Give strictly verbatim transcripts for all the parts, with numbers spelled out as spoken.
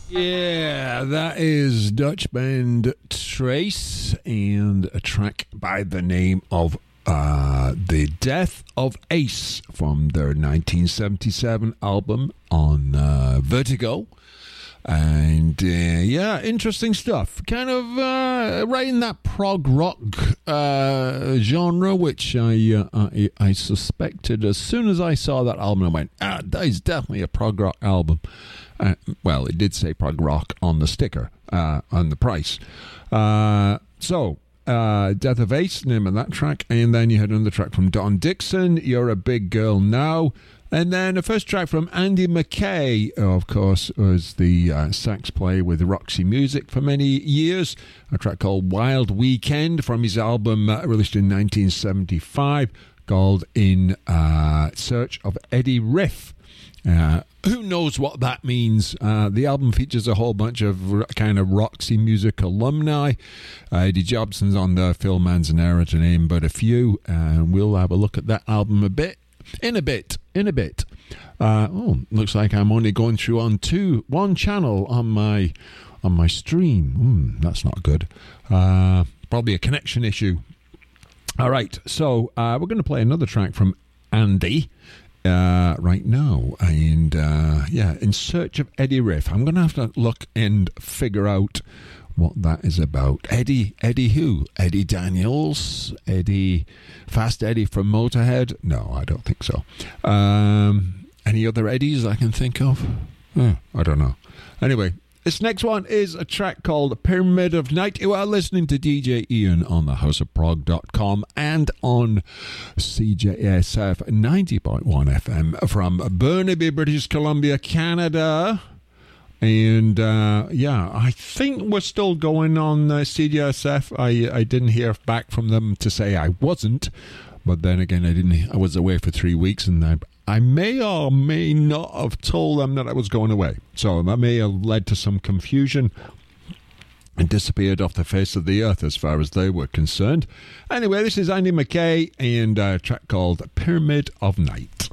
Yeah, that is Dutch band Trace and a track by the name of uh, The Death of Ace from their nineteen seventy-seven album on uh, Vertigo. And uh, yeah, interesting stuff. Kind of uh, right in that prog rock uh, genre, which I, uh, I I suspected as soon as I saw that album. I went, ah, that is definitely a prog rock album. Uh, well, it did say prog rock on the sticker, uh, on the price. Uh, so, uh, Death of Ace, name of that track. And then you had another track from Don Dixon, You're a Big Girl Now. And then the first track from Andy McKay, of course, was the uh, sax player with Roxy Music for many years. A track called Wild Weekend from his album uh, released in nineteen seventy-five called In uh, Search of Eddie Riff. Uh, who knows what that means? Uh, the album features a whole bunch of r- kind of Roxy Music alumni. Uh, Eddie Jobson's on there, Phil Manzanera to name but a few. And we'll have a look at that album a bit. In a bit, in a bit. Uh, oh, looks like I'm only going through on two, one channel on my on my stream. Mm, that's not good. Uh, probably a connection issue. All right, so uh, we're going to play another track from Andy uh, right now, and uh, yeah, In Search of Eddie Riff. I'm going to have to look and figure out what that is about. Eddie, Eddie who? Eddie Daniels? Eddie, Fast Eddie from Motorhead? No, I don't think so. Um, any other Eddies I can think of? Eh, I don't know. Anyway, this next one is a track called Pyramid of Night. You are listening to D J Ian on the house of prog dot com and on C J S F ninety point one F M from Burnaby, British Columbia, Canada. And uh, yeah, I think we're still going on uh, C J S F. I I didn't hear back from them to say I wasn't, but then again, I didn't. I was away for three weeks, and I, I may or may not have told them that I was going away. So that may have led to some confusion and disappeared off the face of the earth as far as they were concerned. Anyway, this is Andy McKay and a track called Pyramid of Night.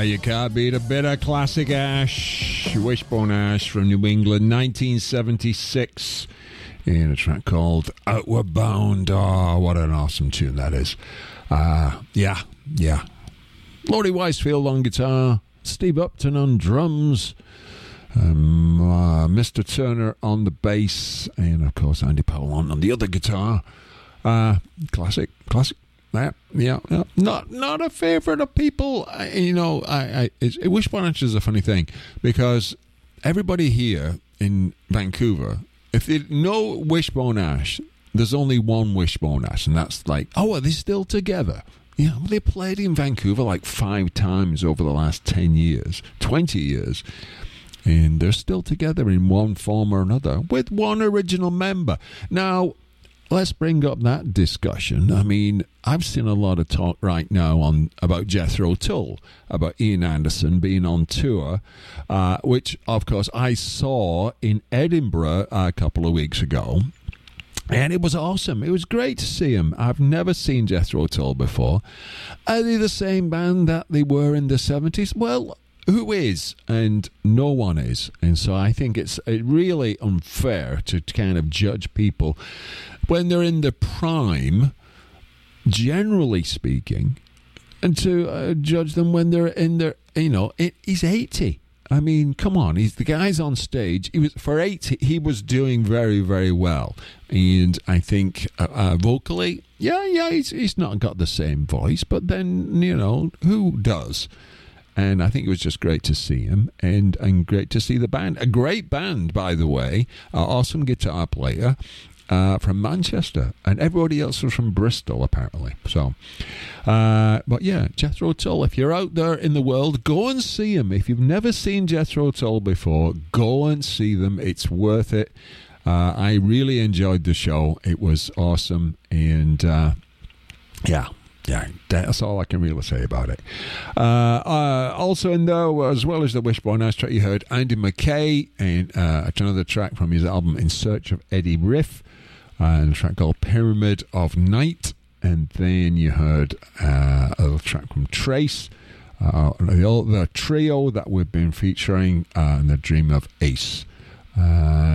you can't beat a bit of classic Ash, Wishbone Ash from New England, nineteen seventy-six, in a track called Outward Bound. Oh, what an awesome tune that is. Uh, yeah, yeah. Laurie Wisefield on guitar, Steve Upton on drums, um, uh, Mister Turner on the bass, and of course Andy Powell on, on the other guitar. Uh, classic, classic. Yeah, yeah, yeah. Not not a favourite of people. I, you know, I, I it's, Wishbone Ash is a funny thing because everybody here in Vancouver, if they know Wishbone Ash, there's only one Wishbone Ash, and that's like, oh, are they still together? Yeah, well, they played in Vancouver like five times over the last ten years, twenty years, and they're still together in one form or another with one original member. Now, let's bring up that discussion. I mean, I've seen a lot of talk right now on about Jethro Tull, about Ian Anderson being on tour, uh, which, of course, I saw in Edinburgh a couple of weeks ago. And it was awesome. It was great to see him. I've never seen Jethro Tull before. Are they the same band that they were in the seventies? Well, who is? And no one is. And so I think it's really unfair to kind of judge people when they're in the prime, generally speaking, and to uh, judge them when they're in their, you know, it, he's eighty. I mean, come on, he's the guy's on stage. He was for eighty, he was doing very, very well. And I think uh, uh, vocally, yeah, yeah, he's, he's not got the same voice, but then, you know, who does? And I think it was just great to see him and, and great to see the band. A great band, by the way, uh, awesome guitar player. Uh, from Manchester, and everybody else was from Bristol, apparently. So, uh, but yeah, Jethro Tull, if you're out there in the world, go and see them. If you've never seen Jethro Tull before, go and see them. It's worth it. Uh, I really enjoyed the show. It was awesome, and uh, yeah. Yeah, that's all I can really say about it. Uh, uh, also in there, as well as the Wishbone Ash track, you heard Andy McKay and uh, another track from his album In Search of Eddie Riff, uh, and a track called Pyramid of Night. And then you heard uh, a little track from Trace, uh, the, the trio that we've been featuring, uh, and The Dream of Ace. Uh,